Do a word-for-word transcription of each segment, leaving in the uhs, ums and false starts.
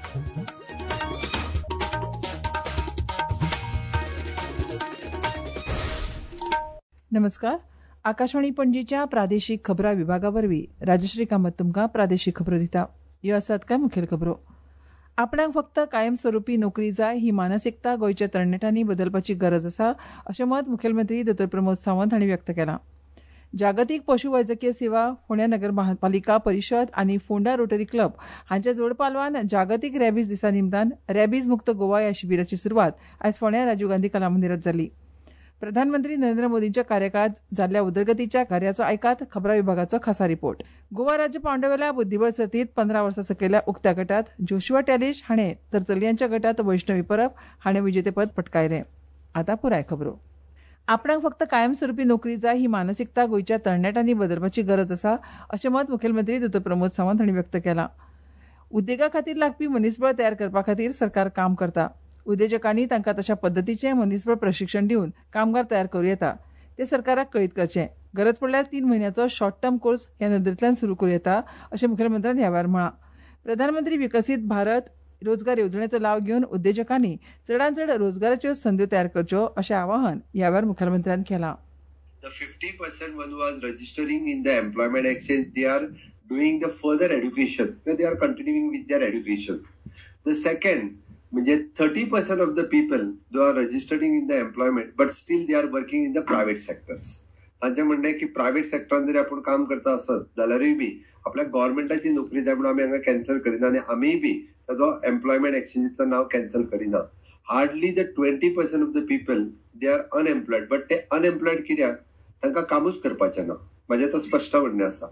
नमस्कार. आकाशवाणी पणजीच्या प्रादेशीक खबरां विभागावरवीं राजश्री कामत तुमकां प्रादेशीक खबरो दिता. ह्यो आसात कांय मुखेल खबरो. आपणाक फक्त कायमस्वरुपी नोकरी जाय ही मानसिकता गोंयच्या तरणाट्यांनी बदलपाची गरज आसा अशें मत मुखेलमंत्री दोतोर प्रमोद सावंत हांणी व्यक्त केलां. जागतीक पशुवैजकी सेवा, फोंड्या नगर महापालिका परिशद आनी फोंडा रोटरी क्लब हांच्या जोड पालवान जागतीक रॅबीज दिसा निमतान रॅबीज मुक्त गोवा ह्या शिबिराची सुरवात आयज फोंड्या राजीव गांधी कला मंदिरांत जाली. प्रधानमंत्री नरेंद्र मोदींच्या कार्यकाळात जाल्ल्या उदरगतीच्या कार्याचो आयकात खबरां विभागाचो खासा रिपोर्ट. गोवा राज्य पांवड्यावेल्या बुद्धीबळ सर्तींत पंदरा वर्सां सकयल्या उक्त्या गटात जोशुआ टॅलिश हाणें तर चलयांच्या गटात वैष्णवी परब हाणें विजेतेपद पटकायलें. आतां पुराय खबरो. आपणाक फक्त कायमस्वरुपी नोकरी जाय ही मानसिकता गोंयच्या तरणाट्यांनी बदलपाची गरज आसा अशें मत मुखेलमंत्री दोतोर प्रमोद सावंत हांणी व्यक्त केलां. उद्देगा खातीर लागपी मनीसबळ तयार करपा खातीर सरकार काम करता. उद्देजकांनी तांकां तशा पद्दतीचें मनीसबळ प्रशिक्षण दिवन कामगार तयार करूं येता. ते सरकाराक कळीत करचें. गरज पडल्यार तीन म्हयन्याचो शॉर्ट टर्म कोर्स ह्या नदरेंतल्यान सुरू करूं येता अशें मुखेलमंत्र्यान ह्या वेळार म्हळां. प्रधानमंत्री विकसीत भारत रोजगार येवजणेचो लाव घेवन उद्देजकांनी चडांत चड रोजगाराच्यो संद्यो तयार करच्यो अशें आवाहन ह्या वेळार मुखेलमंत्र्यान केलां. The fifty percent one who was registering in the employment exchange, they are doing the further education. They are continuing with their education. The second, म्हणजे thirty percent of the people who are registering in the employment but still they are working in the private sectors. तांचे म्हणणें की private सेक्टरान जरी आपण काम करता आसत जाल्यारूय बी आपल्या गव्हर्नमेंटाची नोकरी जाय म्हणून आमी हांगा कॅन्सल करिना आनी आमीय बी ताजो एम्प्लॉयमेंट एक्सचेंजीचं नाव कॅन्सल करिना. Hardly the twenty percent of the people they are unemployed, but ते अनएम्प्लॉयड कित्याक तांकां कामूच करपाचें ना. म्हजें तो स्पश्ट म्हणणें आसा.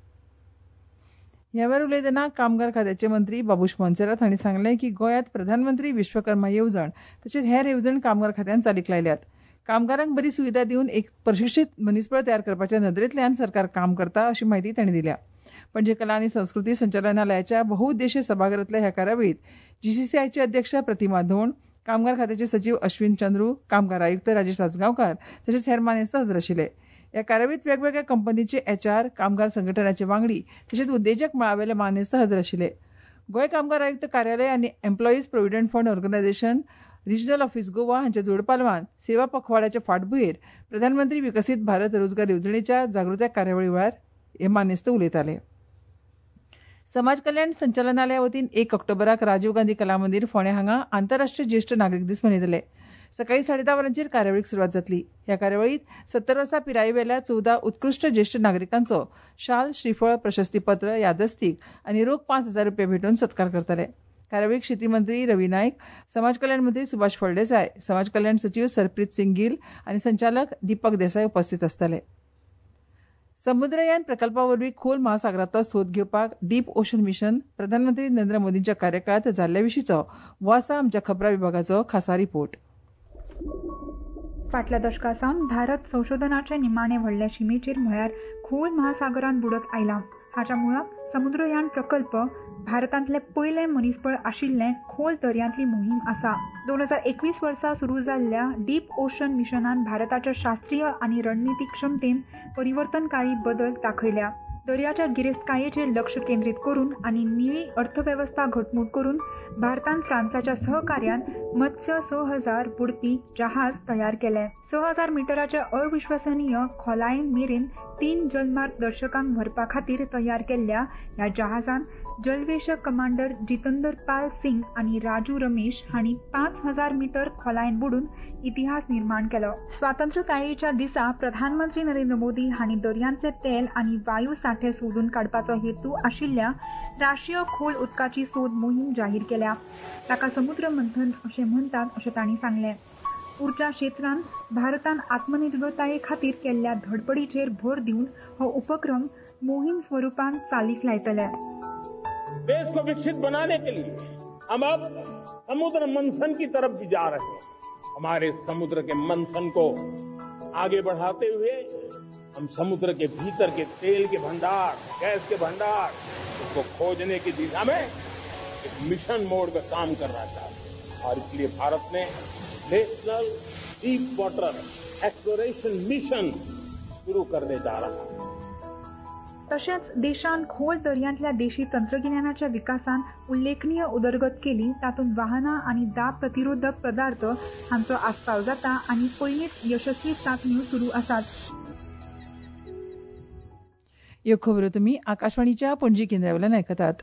ह्या वेळार उलयतना कामगार खात्याचे मंत्री बाबूश मोन्सेरात हांणी सांगलें की गोंयांत प्रधानमंत्री विश्वकर्मा येवजण तशेंच हेर येवजण कामगार खात्यान चालीक लायल्यात. कामगारांक बरी सुविधा दिवन एक प्रशिक्षीत मनीसबळ तयार करपाच्या नदरेंतल्यान सरकार काम करता अशी माहिती तांणी दिल्या. पणजी कला आनी संस्कृती संचालनालयाच्या बहुउद्देशीय सभागृहांतल्या ह्या कार्यावळींत जीसीसीआयचे अध्यक्ष प्रतिमा धोंड, कामगार खात्याचे सचिव अश्विन चंद्रू, कामगार आयुक्त राजेश सासगांवकार तशेंच हेर मानेस्त हजर आशिल्ले. ह्या कार्यावळींत वेगवेगळ्या कंपनीचे एचआर, कामगार संघटनाचे वांगडी तशेंच उद्देजक मळावेले मानेस्त हजर आशिल्ले. गोंय कामगार आयुक्त कार्यालय आनी employees provident fund organisation regional office Goa हांच्या जोड पालवान सेवा पखवाड्याच्या फाटभुंयेर प्रधानमंत्री विकसीत भारत रोजगार येवजणेच्या जागृताय कार्यावळी वेळार हे मानेस्त उलयताले. समाज कल्याण संचालनालया वतीन एक ऑक्टोबराक राजीव गांधी कला मंदिर फोंड्या हांगा आंतरराष्ट्रीय ज्येश्ठ नागरीक दीस मनयतले. सकाळी साडे धा वरांचेर कार्यावळीक सुरवात जातली. ह्या कार्यावळीत सत्तर वर्सां पिरायेवेल्या चौदा उत्कृश्ट ज्येश्ठ नागरिकांचो शाल, श्रीफळ, प्रशस्तीपत्र, यादस्तीक आनी रोख पांच हजार रुपया भेटून सत्कार करतले. कार्यावळीक शेती मंत्री रवी नायक, समाज कल्याण मंत्री सुभाष फळदेसाय, समाज कल्याण सचिव सरप्रीत सिंग गिल आनी संचालक दीपक देसाय उपस्थित आसतले. समुद्रयान प्रकल्पा वरवीं खोल महासागरांतलो सोद घेवपाक डीप ओशन मिशन प्रधानमंत्री नरेंद्र मोदींच्या कार्यकाळात जाल्ल्या विशींचो हो आसा आमच्या खबरां विभागाचो खासा रिपोर्ट. फाटल्या दशकासावन भारत संशोधनाचे निमाणे व्हडले शिमेचेर म्हळ्यार खोल महासागरांत बुडत आयला. हाच्या मुळाक समुद्रयान प्रकल्प भारतांतले पयले मनीसबळ आशिल्ले खोल दर्यांतली मोहीम आसा. दोन हजार एकवीस वर्सा सुरू जाल्ल्या डीप ओशन मिशनान भारताच्या शास्त्रीय आनी रणनीतीक क्षमतेन परिवर्तनकारी बदल दाखयल्या. दर्याच्या गिरेस्तकायेचेर लक्ष केंद्रीत करून आनी निळी अर्थवेवस्था घटमूट करून भारतान फ्रांसाच्या सहकार्यान मत्स्य स हजार बुडपी जहाज तयार केले. स हजार मिटराच्या अविश्वसनीय खोलायेन मेरेन तीन जलमार्ग दर्शकांक व्हरपा खातीर तयार केल्ल्या ह्या जहाजान जलवेशक कमांडर जितेंद्र पाल सिंग आनी राजू रमेश हांणी पाच हजार मिटर खोलायेन बुडून इतिहास निर्माण केलो. स्वातंत्र्यकायेच्या दिसा प्रधानमंत्री नरेंद्र मोदी हांणी दर्यांतले तेल आनी वायू साठे सोदून काडपाचो हेतू आशिल्ल्या राष्ट्रीय खोल उदकाची सोद मोहीम जाहीर केल्या. ताका समुद्र मंथन अशें म्हणटात अशें तांणी सांगलें. उर्जा क्षेत्रांत भारतान आत्मनिर्भरताये खातीर केल्ल्या धडपडीचेर भर दिवन हो उपक्रम मोहीम स्वरूपान चालीक लायतले. देश को विकसित बनाने के लिए हम अब समुद्र मंथन की तरफ भी जा रहे हैं. हमारे समुद्र के मंथन को आगे बढ़ाते हुए हम समुद्र के भीतर के तेल के भंडार, गैस के भंडार उसको खोजने की दिशा में एक मिशन मोड में काम करना चाहते हैं. और इसलिए भारत ने national deep water exploration mission शुरू करने जा रहा है. तशेंच देशान खोल दर्यांतल्या देशी तंत्रगिन्यानाच्या विकासान उल्लेखनीय उदरगत केली, तातूंत वाहनां आनी दाब प्रतिरोधक पदार्थ हांचो आस्पाव जाता आनी पयलींच यशस्वी चांचण्यो सुरू आसात. ह्यो खबरो तुमी आकाशवाणीच्या पणजी केंद्रावेल्यान आयकतात.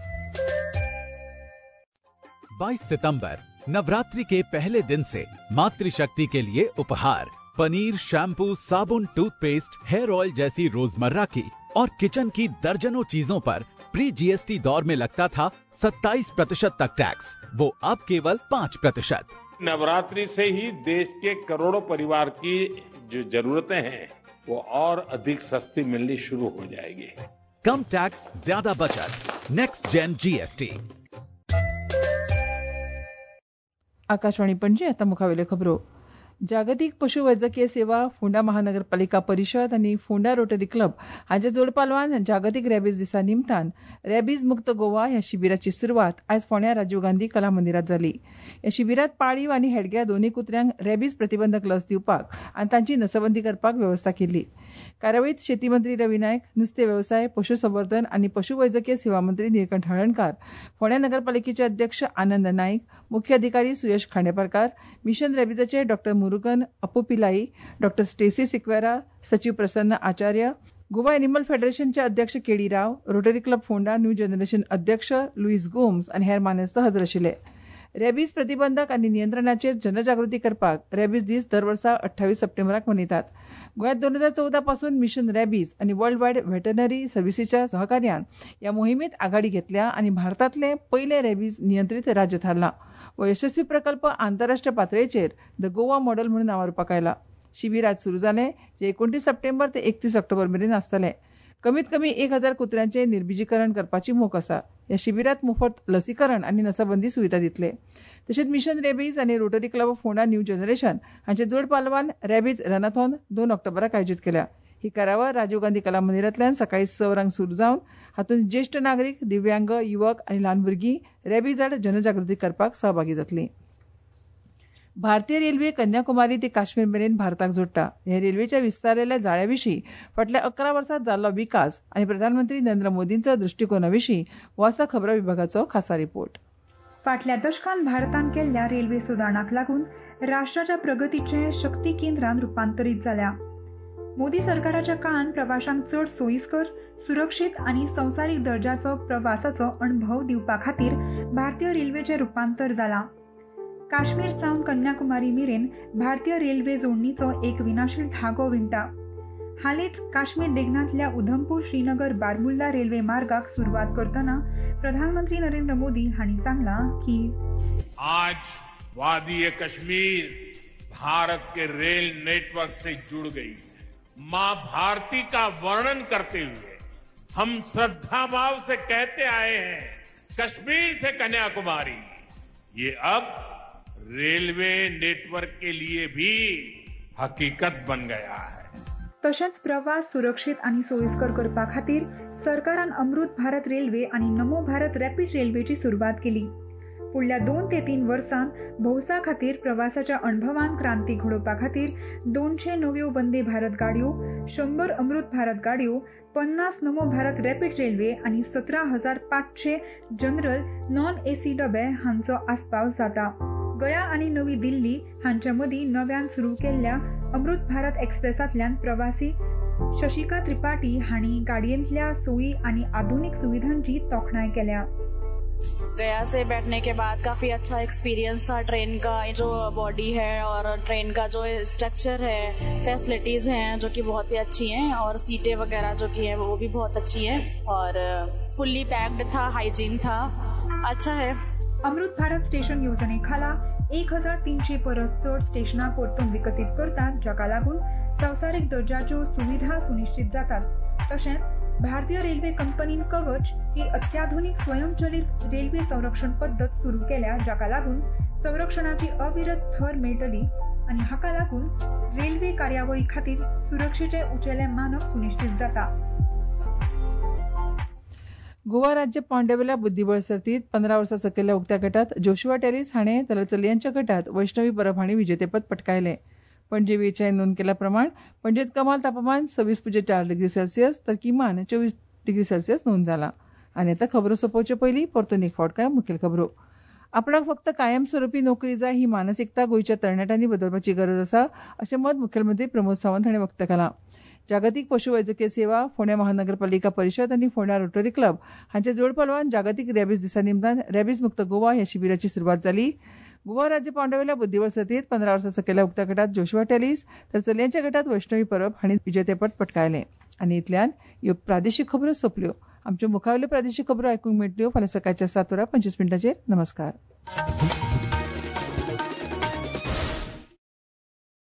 बाईस सितंबर नवरात्रि के पहले दिन से मातृशक्ति के लिए उपहार पनीर, शैम्पू, साबुन, टूथपेस्ट, हेयर ऑयल जैसी रोजमर्रा की और किचन की दर्जनों चीजों पर प्री जीएसटी दौर में लगता था सत्ताईस प्रतिशत तक टैक्स, वो अब केवल पाँच प्रतिशत. नवरात्रि से ही देश के करोड़ों परिवार की जो जरूरतें हैं वो और अधिक सस्ती मिलनी शुरू हो जाएगी. कम टैक्स, ज्यादा बचत. Next gen GST. Akashvani Panaji. आता मुखावेल्यो खबरो. जागतीक पशुवैजकीय सेवा, फोंडा महानगरपालिका परिशद आनी फोंडा रोटरी क्लब हांच्या जोड पालवान जागतीक रॅबीज दिसा निमतान रॅबीज मुक्त गोवा ह्या शिबिराची सुरवात आयज फोंड्या राजीव गांधी कला मंदिरात जाली. ह्या शिबिरात पाळीव आनी हेडग्या दोनूय कुत्र्यांक रॅबीज प्रतिबंधक लस दिवपाक आनी तांची नसबंदी करपाक व्यवस्था केल्ली. कार्यावळीत शेती मंत्री रवी नायक, नुस्तें वेवसाय, पशुसंवर्धन आनी पशुवैजकीय सेवा मंत्री निळकंठ हळर्णकार, फोंड्या नगरपालिकेचे अध्यक्ष आनंद नाईक, मुख्य अधिकारी सुयश खांडेपारकार, मिशन रॅबीजाचे डॉ मुरुगन अपोपिलाई, डॉ स्टेसी सिक्वेरा, सचिव प्रसन्न आचार्य, गोवा एनिमल फेडरेशनचे अध्यक्ष KD Rao, Rotary Club Ponda new generation अध्यक्ष लुईस गोम्स आनी हेर मानेस्त हजर आशिल्ले. रॅबीज प्रतिबंधक आनी नियंत्रणाचेर जनजागृती करपाक रॅबीज दीस दर वर्सा अठ्ठावीस सप्टेंबराक मनयतात. गोंयांत दोन हजार चौदा पासून मिशन रॅबीज आनी वर्ल्ड वायड व्हेटरनरी सर्व्हिसीच्या सहकार्यान ह्या मोहिमेत आघाडी घेतल्या आनी भारतांतले पयले रॅबीज नियंत्रीत राज्य थारला. हो यशस्वी प्रकल्प आंतरराष्ट्रीय पातळेचेर द गोवा मॉडेल म्हणून नावारूपाक आयला. शिबीर आज सुरू जालें, जे एकोणतीस सप्टेंबर ते एकतीस ऑक्टोबर मेरेन आसतलें. कमीत कमी एक हजार कुत्र्यांचे निर्बिजीकरण करपाची मोख आसा. ह्या शिबिरात मोफत लसीकरण आनी नसाबंदी सुविधा दितले. तशेंच मिशन रॅबीज आनी Rotary club of Ponda new generation हांचे जोड पालवान रॅबीज रनाथॉन दोन ऑक्टोबराक आयोजीत केल्या. ही कार्यावळ राजीव गांधी कला मंदिरांतल्यान सकाळी स वरांक सुरू जावन हातूंत ज्येश्ठ नागरीक, दिव्यांग, युवक आनी ल्हान भुरगीं रॅबीज आड जनजागृती करपाक सहभागी जातलीं. भारतीय रेल्वे कन्याकुमारी ते काश्मीर मेरेन भारताक जोडटा. हे रेल्वेच्या विस्तारलेल्या जाळ्या विशीं फाटल्या अकरा वर्सांत जाल्लो विकास आनी प्रधानमंत्री नरेंद्र मोदींचो दृश्टिकोना विशीं हो आसा खबरां विभागाचो खासा रिपोर्ट. फाटल्या दशकांत भारतान केल्ल्या रेल्वे सुदारणाक लागून राष्ट्राच्या प्रगतीचे शक्ती केंद्रान रुपांतरीत जाल्या. मोदी सरकाराच्या काळात प्रवाशांक चड सोयीस्कर, सुरक्षीत आनी संवसारीक दर्जाचो प्रवासाचो अणभव दिवपा खातीर भारतीय रेल्वेचें रुपांतर जालां. काश्मीर सावन कन्याकुमारी मेरेन भारतीय रेल्वे जोडणीचो एक विनाशील धागो विणटा. हालींच काश्मीर देगणांतल्या उधमपूर श्रीनगर बारमुल्ला रेल्वे मार्गाक सुरवात करतना प्रधानमंत्री नरेंद्र मोदी हांणी सांगलां की आज वादी कश्मीर भारत के रेल नेटवर्क से जुड़ गई. मां भारती का वर्णन करते हुए हम श्रद्धा भाव से कहते आए हैं, कश्मीर से कन्याकुमारी ये अब रेलवे नेटवर्क के लिए भी हकीकत बन गया है. तशेंच प्रवास सुरक्षीत आनी सोयीस्कर करपा खातीर सरकारान अमृत भारत रेल्वे आनी नमो भारत रॅपीड रेल्वेची सुरवात केली. फुडल्या दोन ते तीन वर्सांत भौसा खातीर प्रवासाच्या अणभवान क्रांती घडोवपा खातीर दोनशे नव्यो वंदे भारत गाडयो, शंभर अमृत भारत गाडयो, पन्नास नमो भारत रॅपीड रेल्वे आनी सतरा हजार पांचशे जनरल नॉन एसी डबे हांचो आस्पाव जाता. गया आनी नवी दिल्ली हांच्या मदीं नव्यान सुरू केल्ल्या अमृत भारत एक्सप्रेसांतल्यान प्रवासी शशिका त्रिपाठी हांणी गाडयेंतल्या सोयी आनी आधुनीक सुविधांची तोखणाय केल्या. गया से बैठने के बाद काफ़ी अच्छा एक्सपीरियंस था. ट्रेन का जो बॉडी है और ट्रेन का जो स्ट्रक्चर है, फैसिलिटीज़ हैं जो कि बहुत ही अच्छी हैं और सीटें वगैरह जो कि हैं वो भी बहुत अच्छी हैं और फुल्ली पैक्ड था, हाइजीन था, अच्छा है. अमृत भारत स्टेशन येवजणे खाला एक हजार तीनशे परस चड स्टेशनां परतून विकसीत करतात, जाका लागून संवसारीक दर्जाच्यो सुविधा सुनिश्चित जातात. तशेंच भारतीय रेल्वे कंपनीन कवच ही अत्याधुनिक स्वयंचलित रेल्वे संरक्षण पद्दत सुरू केल्या, जाका लागून संरक्षणाची अविरत थर मेळटली आनी हाका लागून रेल्वे कार्यावळी खातीर सुरक्षेचे उंचेले मानक सुनिश्चित जाता. गोवा राज्य पांवड्यावेल्या बुद्धीबळ सर्तीत पंदरा वर्सां सकयल्या उक्त्या गटात जोशुआ टेरीस हाणें जाल्यार चलयांच्या गटात वैष्णवी परब हांणी विजेतेपद पटकायलें. पणजे वेचायन नोंद केल्या प्रमाण पणजेत कमाल तापमान सव्वीस पुजे चार डिग्री सेल्सियस तर किमान चोवीस डिग्री सेल्सियस नोंद जाला. आनी आतां खबरो सोंपोवचे पयलीं परतून एक फावट काय मुखेल खबरो. आपणाक फक्त कायमस्वरुपी नोकरी जाय ही मानसिकता गोंयच्या तरणाट्यांनी बदलपाची गरज आसा अशें मत मुखेलमंत्री प्रमोद सावंत हांणी व्यक्त केलां. जागतीक पशुवैजकी सेवा, फोंड्या महानगरपालिका परिशद आनी फोंड्या रोटरी क्लब हांच्या जोड पालवान जागतीक रॅबीज दिसा निमतान रॅबीज मुक्त गोवा ह्या शिबिराची सुरवात जाली. गोवा राज्य पांवड्या बुद्धीबळ सर्तींत पंदरा वर्सां सकयल्या उक्त्या गटात जोशुआ टॅलीस तर चलयांच्या गटात वैष्णवी परब हांणी विजेतेपद पटकायलें. आनी इतल्यान ह्यो प्रादेशीक खबरो सोंपल्यो. आमच्यो मुखावेल्यो प्रादेशीक खबरो आयकूंक मेळटल्यो फाल्यां सकाळच्या सात वरां पंचवीस मिनटांचेर. नमस्कार.